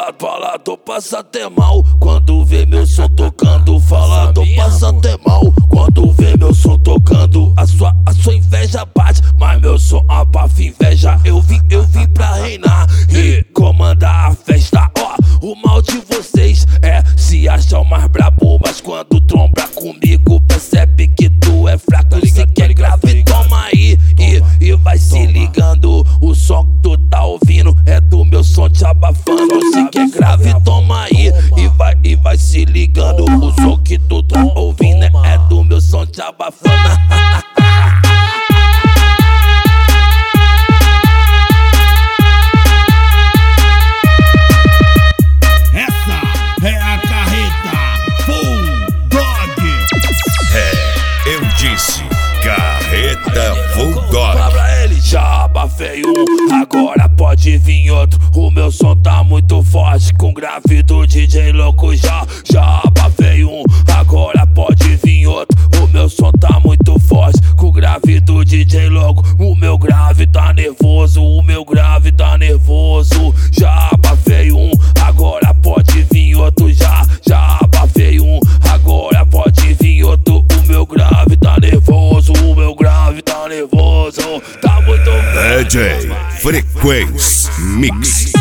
Falador passa até mal quando vê meu som tocando. Falador passa até mal quando vê meu som tocando. A sua inveja bate, mas meu som abafa inveja. Eu vim pra reinar e comandar a festa. Ó, o mal de vocês é se achar o mais brabo, mas quando tromba comigo percebe que tu é fraco. Se quer grave, toma aí e vai se ligando. O som que tu tá ouvindo é do meu som te abafando. Se quer grave, toma aí e vai se ligando. O som que tu tá ouvindo é do meu som te abafando. Carreta Bulldog. Fala pra ele, já abafei um, agora pode vir outro. O meu som tá muito forte, com grave do DJ louco. Já abafei um, agora pode vir outro. O meu som tá muito forte, com grave do DJ louco. O meu grave tá nervoso, o meu grave tá nervoso. Já abafei um, agora pode vir outro. Já abafei um, agora pode vir outro. O meu grave tá nervoso, o meu grave tá nervoso. Tá muito DJ Frequência Mix.